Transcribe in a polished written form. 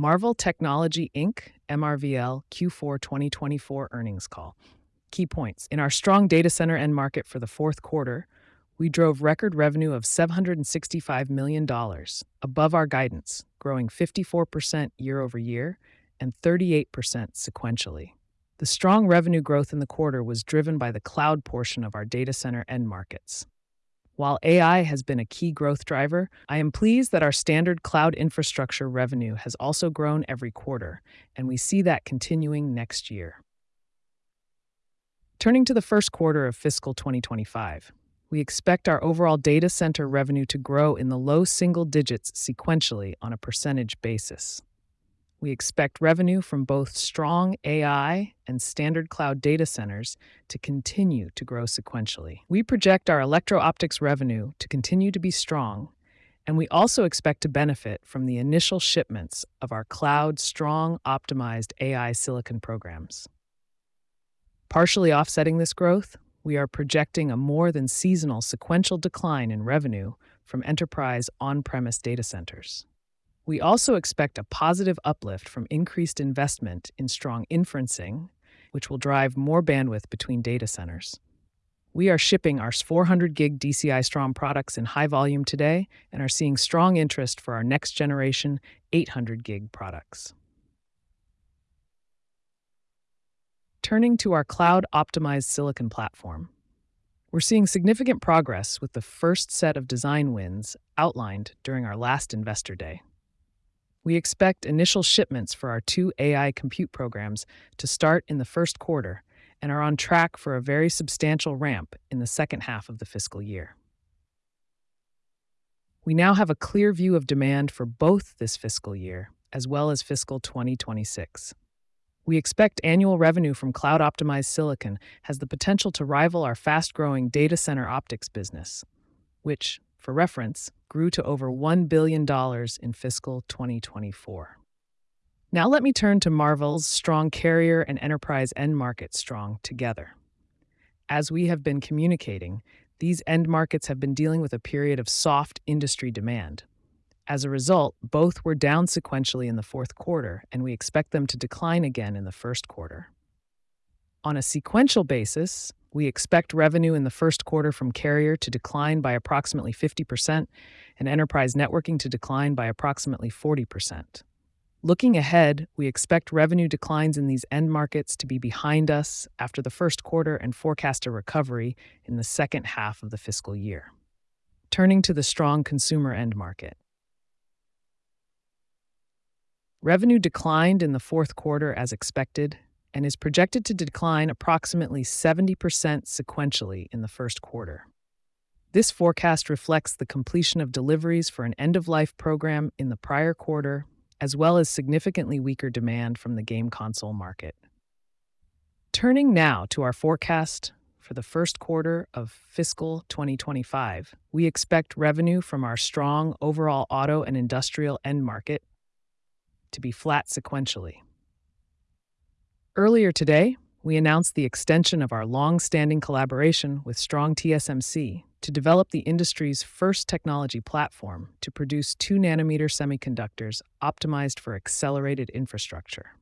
Marvell Technology Inc., MRVL, Q4 2024 earnings call. Key points. In our strong data center end market for the fourth quarter, we drove record revenue of $765 million, above our guidance, growing 54% year over year and 38% sequentially. The strong revenue growth in the quarter was driven by the cloud portion of our data center end markets. While AI has been a key growth driver, I am pleased that our standard cloud infrastructure revenue has also grown every quarter, and we see that continuing next year. Turning to the first quarter of fiscal 2025, we expect our overall data center revenue to grow in the low single digits sequentially on a percentage basis. We expect revenue from both strong AI and standard cloud data centers to continue to grow sequentially. We project our electro-optics revenue to continue to be strong, and we also expect to benefit from the initial shipments of our cloud strong optimized AI silicon programs. Partially offsetting this growth, we are projecting a more than seasonal sequential decline in revenue from enterprise on-premise data centers. We also expect a positive uplift from increased investment in strong inferencing, which will drive more bandwidth between data centers. We are shipping our 400 gig DCI Strom products in high volume today and are seeing strong interest for our next generation 800 gig products. Turning to our cloud-optimized silicon platform, we're seeing significant progress with the first set of design wins outlined during our last Investor Day. We expect initial shipments for our two AI compute programs to start in the first quarter and are on track for a very substantial ramp in the second half of the fiscal year. We now have a clear view of demand for both this fiscal year as well as fiscal 2026. We expect annual revenue from cloud-optimized silicon has the potential to rival our fast-growing data center optics business, which, for reference, grew to over $1 billion in fiscal 2024. Now let me turn to Marvell's strong carrier and enterprise end markets strong together. As we have been communicating, these end markets have been dealing with a period of soft industry demand. As a result, both were down sequentially in the fourth quarter, and we expect them to decline again in the first quarter. On a sequential basis, we expect revenue in the first quarter from carrier to decline by approximately 50% and enterprise networking to decline by approximately 40%. Looking ahead, we expect revenue declines in these end markets to be behind us after the first quarter and forecast a recovery in the second half of the fiscal year. Turning to the strong consumer end market. Revenue declined in the fourth quarter as expected and is projected to decline approximately 70% sequentially in the first quarter. This forecast reflects the completion of deliveries for an end-of-life program in the prior quarter, as well as significantly weaker demand from the game console market. Turning now to our forecast for the first quarter of fiscal 2025, we expect revenue from our strong overall auto and industrial end market to be flat sequentially. Earlier today, we announced the extension of our long-standing collaboration with Strong TSMC to develop the industry's first technology platform to produce 2-nanometer semiconductors optimized for accelerated infrastructure.